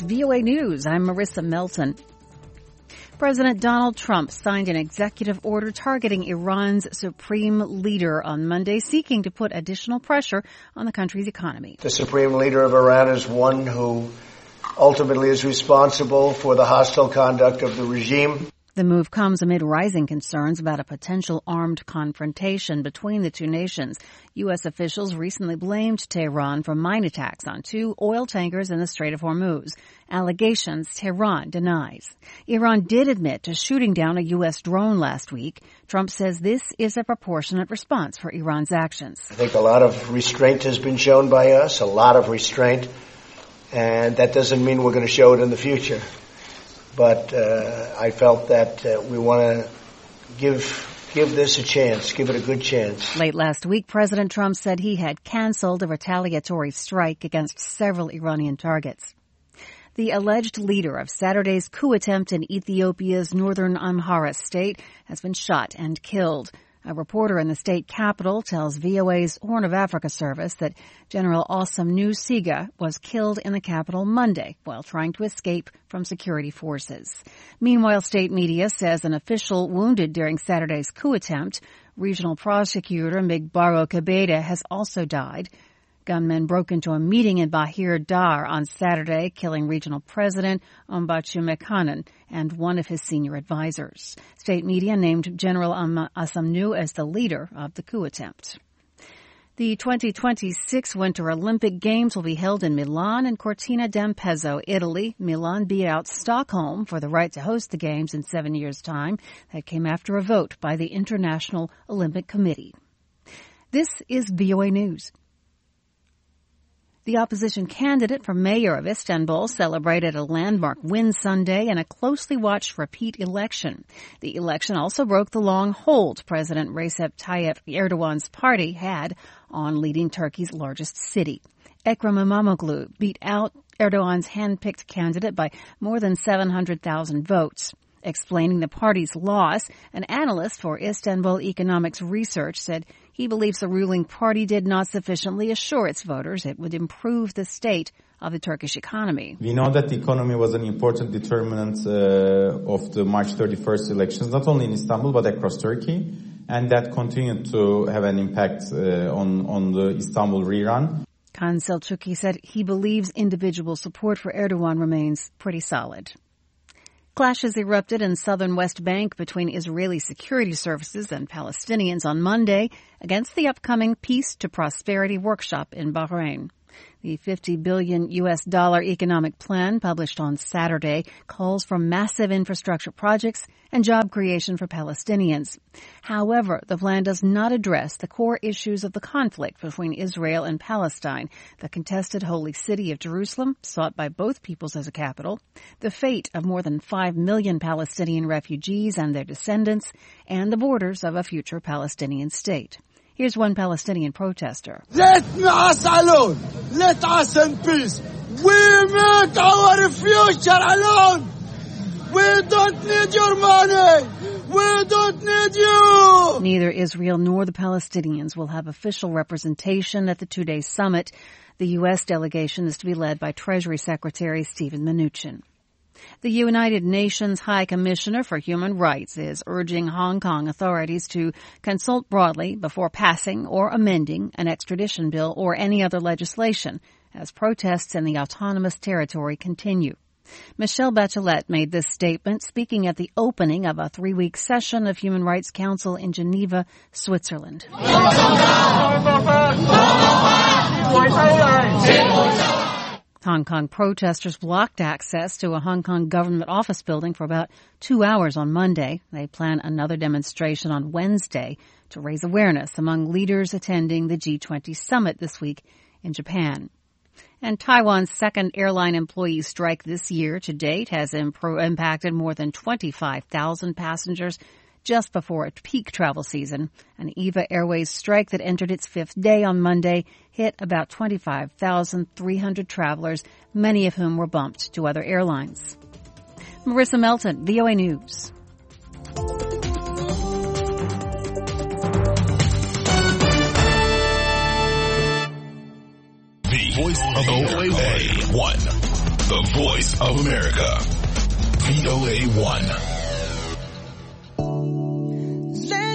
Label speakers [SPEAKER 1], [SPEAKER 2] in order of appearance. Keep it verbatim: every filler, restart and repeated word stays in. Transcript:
[SPEAKER 1] V O A News, I'm Marissa Melton. President Donald Trump signed an executive order targeting Iran's supreme leader on Monday, seeking to put additional pressure on the country's economy.
[SPEAKER 2] The supreme leader of Iran is one who ultimately is responsible for the hostile conduct of the regime.
[SPEAKER 1] The move comes amid rising concerns about a potential armed confrontation between the two nations. U S officials recently blamed Tehran for mine attacks on two oil tankers in the Strait of Hormuz, allegations Tehran denies. Iran did admit to shooting down a U S drone last week. Trump says this is a proportionate response for Iran's actions.
[SPEAKER 2] I think a lot of restraint has been shown by us, a lot of restraint, and that doesn't mean we're going to show it in the future. But uh, I felt that uh, we want to give give this a chance, give it a good chance.
[SPEAKER 1] Late last week, President Trump said he had canceled a retaliatory strike against several Iranian targets. The alleged leader of Saturday's coup attempt in Ethiopia's northern Amhara state has been shot and killed. A reporter in the state capital tells V O A's Horn of Africa service that General Awesome Nusiga was killed in the capital Monday while trying to escape from security forces. Meanwhile, state media says an official wounded during Saturday's coup attempt, regional prosecutor Migbaro Kebede, has also died. Gunmen broke into a meeting in Bahir Dar on Saturday, killing regional president Ambachu Mekanan and one of his senior advisors. State media named General Assamnu as the leader of the coup attempt. The twenty twenty-six Winter Olympic Games will be held in Milan and Cortina d'Ampezzo, Italy. Milan beat out Stockholm for the right to host the Games in seven years' time. That came after a vote by the International Olympic Committee. This is V O A News. The opposition candidate for mayor of Istanbul celebrated a landmark win Sunday in a closely watched repeat election. The election also broke the long hold President Recep Tayyip Erdogan's party had on leading Turkey's largest city. Ekrem İmamoğlu beat out Erdogan's hand-picked candidate by more than seven hundred thousand votes. Explaining the party's loss, an analyst for Istanbul Economics Research said he believes the ruling party did not sufficiently assure its voters it would improve the state of the Turkish economy.
[SPEAKER 3] We know that the economy was an important determinant uh, of the March thirty-first elections, not only in Istanbul but across Turkey, and that continued to have an impact uh, on, on the Istanbul rerun.
[SPEAKER 1] Kan Selçuklu said he believes individual support for Erdogan remains pretty solid. Clashes erupted in southern West Bank between Israeli security services and Palestinians on Monday against the upcoming Peace to Prosperity workshop in Bahrain. The fifty billion U S dollar economic plan published on Saturday calls for massive infrastructure projects and job creation for Palestinians. However, the plan does not address the core issues of the conflict between Israel and Palestine, the contested holy city of Jerusalem, sought by both peoples as a capital, the fate of more than five million Palestinian refugees and their descendants, and the borders of a future Palestinian state. Here's one Palestinian protester.
[SPEAKER 4] Let us alone. Let us in peace. We make our future alone. We don't need your money. We don't need you.
[SPEAKER 1] Neither Israel nor the Palestinians will have official representation at the two-day summit. The U S delegation is to be led by Treasury Secretary Steven Mnuchin. The United Nations High Commissioner for Human Rights is urging Hong Kong authorities to consult broadly before passing or amending an extradition bill or any other legislation as protests in the autonomous territory continue. Michelle Bachelet made this statement speaking at the opening of a three-week session of Human Rights Council in Geneva, Switzerland. Hong Kong protesters blocked access to a Hong Kong government office building for about two hours on Monday. They plan another demonstration on Wednesday to raise awareness among leaders attending the G twenty summit this week in Japan. And Taiwan's second airline employee strike this year to date has impro- impacted more than twenty-five thousand passengers just before a peak travel season. An EVA Airways strike that entered its fifth day on Monday hit about twenty-five thousand three hundred travelers, many of whom were bumped to other airlines. Marissa Melton, V O A News.
[SPEAKER 5] The voice of O A one. The voice of America. V O A one.